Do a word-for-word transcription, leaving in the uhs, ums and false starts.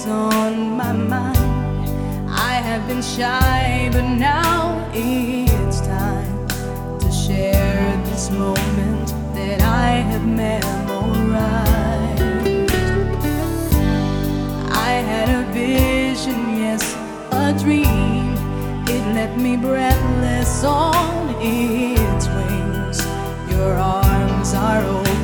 is on my mind. I have been shy, but now it's time to share this moment that I have memorized. I had a vision, yes, a dream. It left me breathless on its wings. Your arms are open